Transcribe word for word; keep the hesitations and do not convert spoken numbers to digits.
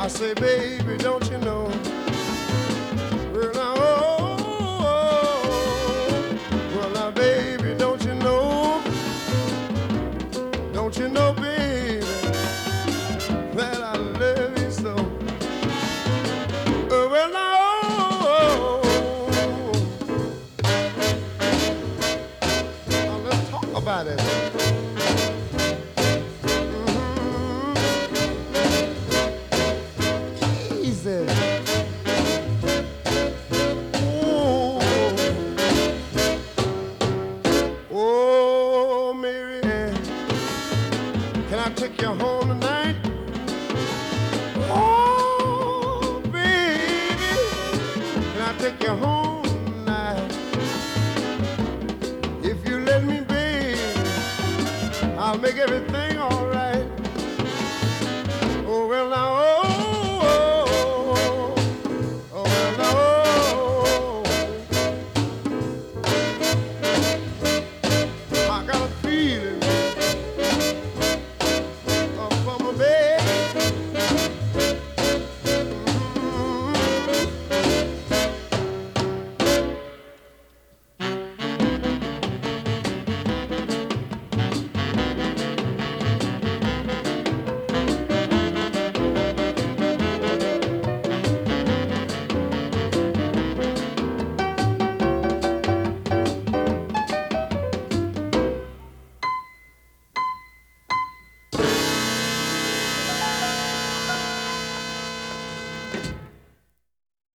I say, baby, don't you know? Well, now, oh, oh, well, now, baby, don't you know? Don't you know, baby, that I love you so? Oh, well, now, oh, oh, now let's talk about it. Mm-hmm. Easy. Oh, oh, Mary Ann, can I take you home tonight? Oh, baby, can I take you home tonight? If you let me, baby, I'll make everything all right. Oh, well, now, oh, oh, oh, oh, well, now, oh, I got a feeling